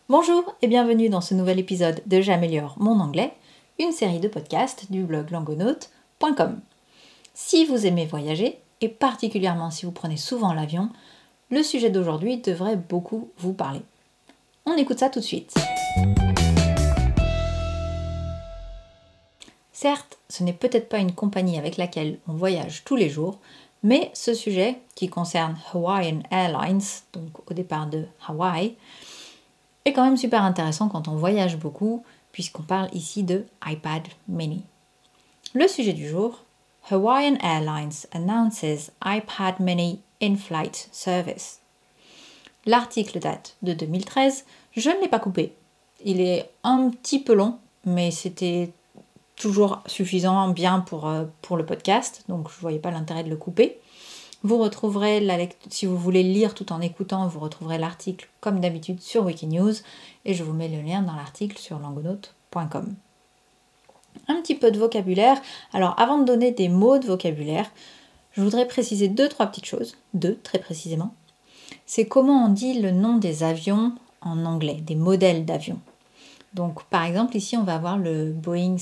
Bonjour et bienvenue dans ce nouvel épisode de J'améliore mon anglais, une série de podcasts du blog langonaute.com. Si vous aimez voyager, et particulièrement si vous prenez souvent l'avion, le sujet d'aujourd'hui devrait beaucoup vous parler. On écoute ça tout de suite. Certes, ce n'est peut-être pas une compagnie avec laquelle on voyage tous les jours, mais ce sujet, qui concerne Hawaiian Airlines, donc au départ de Hawaï, est quand même super intéressant quand on voyage beaucoup, puisqu'on parle ici de iPad mini. Le sujet du jour, Hawaiian Airlines announces iPad mini in-flight service. L'article date de 2013, je ne l'ai pas coupé. Il est un petit peu long, mais c'était toujours suffisamment bien pour le podcast, donc je ne voyais pas l'intérêt de le couper. Vous retrouverez, si vous voulez lire tout en écoutant, vous retrouverez l'article comme d'habitude sur Wikinews et je vous mets le lien dans l'article sur langonaute.com. Un petit peu de vocabulaire. Alors avant de donner des mots de vocabulaire, je voudrais préciser deux petites choses, très précisément. C'est comment on dit le nom des avions en anglais, des modèles d'avions. Donc par exemple ici on va avoir le Boeing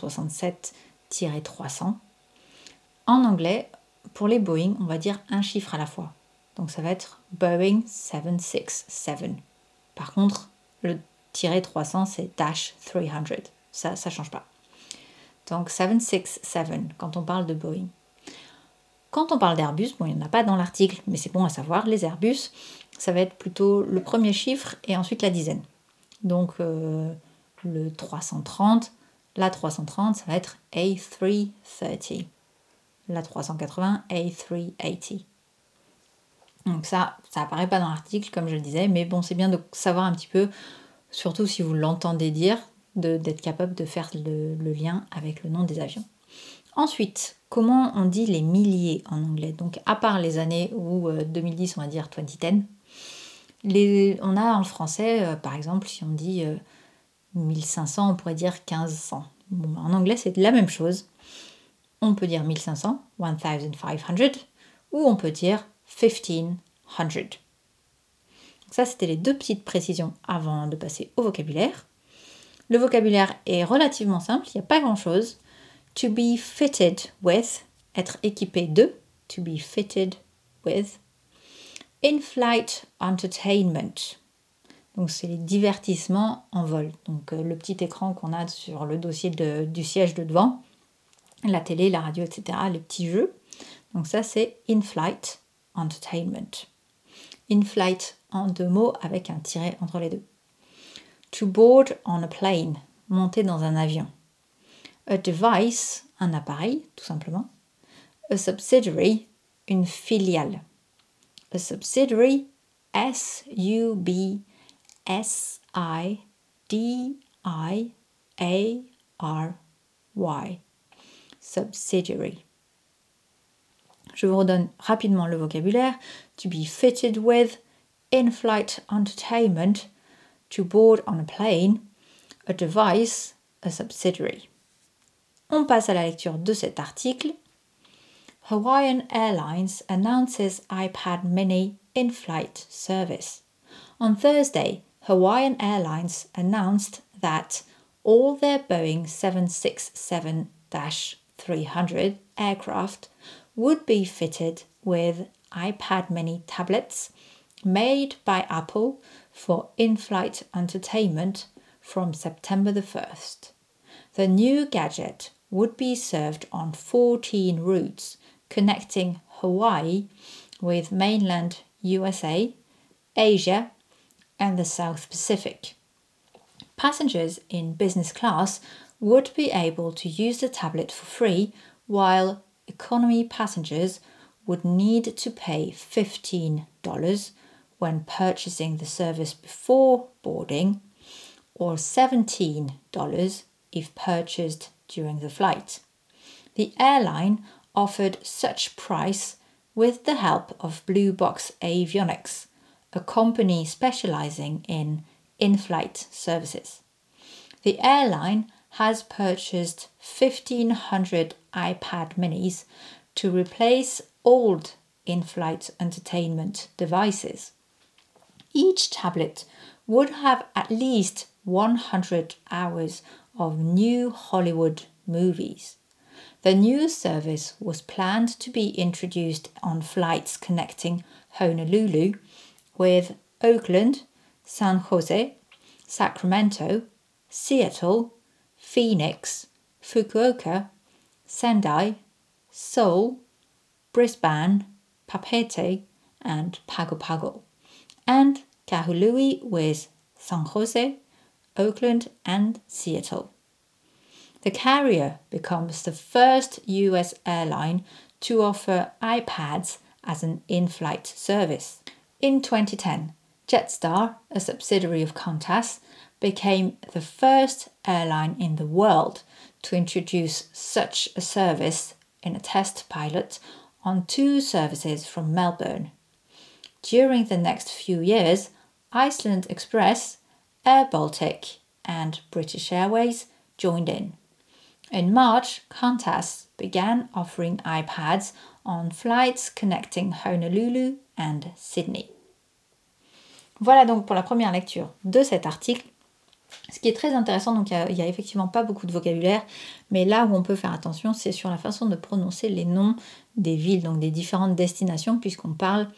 767-300. En anglais, pour les Boeing, on va dire un chiffre à la fois. Donc ça va être Boeing 767. Par contre, le tiret 300, c'est Dash 300. Ça ne change pas. Donc 767 quand on parle de Boeing. Quand on parle d'Airbus, bon, il n'y en a pas dans l'article, mais c'est bon à savoir, les Airbus, ça va être plutôt le premier chiffre et ensuite la dizaine. Donc le 330, la 330, ça va être A330. La 380, A380. Donc ça apparaît pas dans l'article comme je le disais, mais bon, c'est bien de savoir un petit peu, surtout si vous l'entendez dire, d'être capable de faire le lien avec le nom des avions. Ensuite, comment on dit les milliers en anglais? Donc à part les années où 2010, on va dire 2010, on a en français, par exemple, si on dit 1500, on pourrait dire 1500. Bon, en anglais, c'est la même chose. On peut dire 1500, 1500, ou on peut dire 1500. Ça, c'était les deux petites précisions avant de passer au vocabulaire. Le vocabulaire est relativement simple, il n'y a pas grand-chose. To be fitted with, être équipé de, to be fitted with. In-flight entertainment, donc c'est les divertissements en vol. Donc le petit écran qu'on a sur le dossier du siège de devant, la télé, la radio, etc., les petits jeux. Donc ça, c'est in-flight entertainment. In-flight en deux mots avec un tiret entre les deux. To board on a plane, monter dans un avion. A device, un appareil, tout simplement. A subsidiary, une filiale. A subsidiary, S-U-B-S-I-D-I-A-R-Y. Subsidiary. Je vous redonne rapidement le vocabulaire. To be fitted with, in-flight entertainment, to board on a plane, a device, a subsidiary. On passe à la lecture de cet article. Hawaiian Airlines announces iPad mini in-flight service. On Thursday, Hawaiian Airlines announced that all their Boeing 767-300 aircraft would be fitted with iPad mini tablets made by Apple for in-flight entertainment from September the 1st. The new gadget would be served on 14 routes connecting Hawaii with mainland USA, Asia, and the South Pacific. Passengers in business class would be able to use the tablet for free, while economy passengers would need to pay $15 when purchasing the service before boarding, or $17 if purchased during the flight. The airline offered such price with the help of Blue Box Avionics, a company specializing in-flight services. The airline has purchased 1,500 iPad minis to replace old in-flight entertainment devices. Each tablet would have at least 100 hours of new Hollywood movies. The new service was planned to be introduced on flights connecting Honolulu with Oakland, San Jose, Sacramento, Seattle, Phoenix, Fukuoka, Sendai, Seoul, Brisbane, Papeete, and Pago Pago, and Kahului with San Jose, Oakland, and Seattle. The carrier becomes the first US airline to offer iPads as an in-flight service. In 2010, Jetstar, a subsidiary of Qantas, became the first airline in the world to introduce such a service in a test pilot on 2 services from Melbourne. During the next few years, Iceland Express, Air Baltic, and British Airways joined in. In March, Qantas began offering iPads on flights connecting Honolulu and Sydney. Voilà donc pour la première lecture de cet article. Ce qui est très intéressant, donc il n'y a effectivement pas beaucoup de vocabulaire, mais là où on peut faire attention, c'est sur la façon de prononcer les noms des villes, donc des différentes destinations, puisqu'on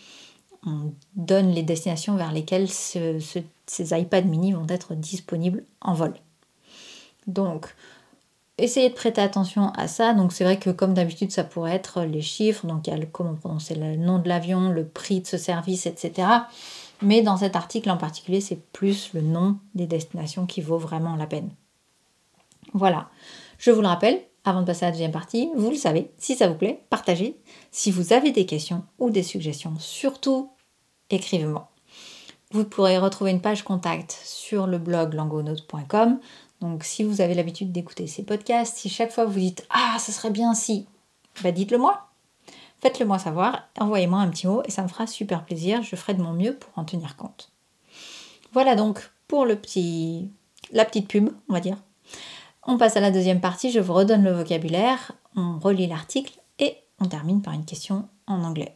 donne les destinations vers lesquelles ces iPad mini vont être disponibles en vol. Donc, essayez de prêter attention à ça. Donc, c'est vrai que comme d'habitude, ça pourrait être les chiffres, donc il y a comment prononcer le nom de l'avion, le prix de ce service, etc. Mais dans cet article en particulier, c'est plus le nom des destinations qui vaut vraiment la peine. Voilà, je vous le rappelle, avant de passer à la deuxième partie, vous le savez, si ça vous plaît, partagez. Si vous avez des questions ou des suggestions, surtout, écrivez-moi. Vous pourrez retrouver une page contact sur le blog langonote.com. Donc si vous avez l'habitude d'écouter ces podcasts, si chaque fois vous dites « Ah, ce serait bien si », dites-le moi. Faites-le moi savoir, envoyez-moi un petit mot et ça me fera super plaisir, je ferai de mon mieux pour en tenir compte. Voilà donc pour la petite pub, on va dire. On passe à la deuxième partie, je vous redonne le vocabulaire, on relit l'article et on termine par une question en anglais.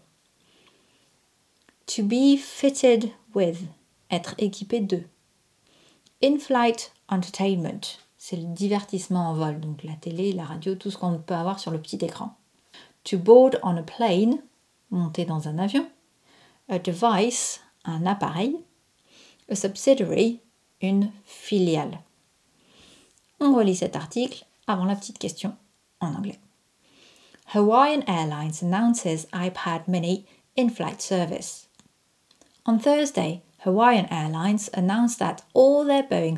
To be fitted with, être équipé de. In-flight entertainment, c'est le divertissement en vol, donc la télé, la radio, tout ce qu'on peut avoir sur le petit écran. To board on a plane, monter dans un avion. A device, un appareil. A subsidiary, une filiale. On relit cet article avant la petite question en anglais. Hawaiian Airlines announces iPad mini in-flight service. On Thursday, Hawaiian Airlines announced that all their Boeing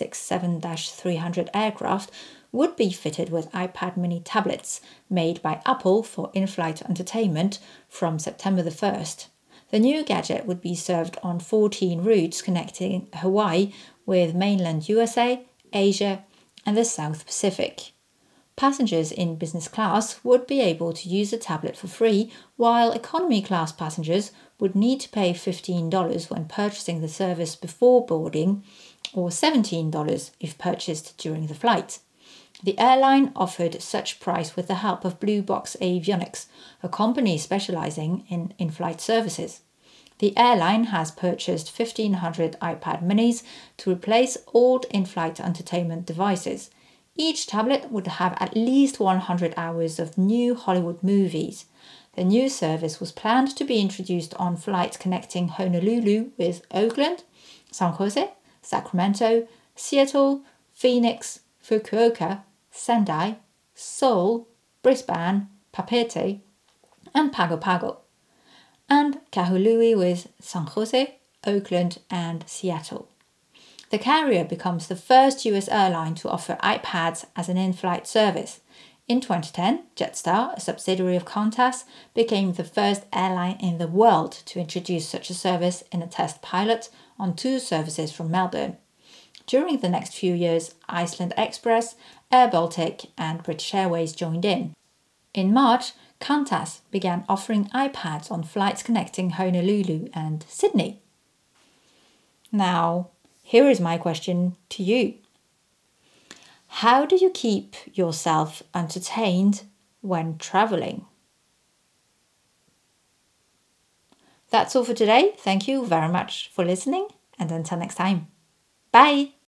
767-300 aircraft would be fitted with iPad mini tablets made by Apple for in-flight entertainment from September the 1st. The new gadget would be served on 14 routes connecting Hawaii with mainland USA, Asia, and the South Pacific. Passengers in business class would be able to use the tablet for free, while economy class passengers would need to pay $15 when purchasing the service before boarding, or $17 if purchased during the flight. The airline offered such price with the help of Blue Box Avionics, a company specializing in in-flight services. The airline has purchased 1,500 iPad minis to replace old in-flight entertainment devices. Each tablet would have at least 100 hours of new Hollywood movies. The new service was planned to be introduced on flights connecting Honolulu with Oakland, San Jose, Sacramento, Seattle, Phoenix, Fukuoka, Sendai, Seoul, Brisbane, Papeete, and Pago Pago, and Kahului with San Jose, Oakland, and Seattle. The carrier becomes the first US airline to offer iPads as an in-flight service. In 2010, Jetstar, a subsidiary of Qantas, became the first airline in the world to introduce such a service in a test pilot on 2 services from Melbourne. During the next few years, Iceland Express, Air Baltic, and British Airways joined in. In March, Qantas began offering iPads on flights connecting Honolulu and Sydney. Now, here is my question to you. How do you keep yourself entertained when traveling? That's all for today. Thank you very much for listening, And until next time, bye!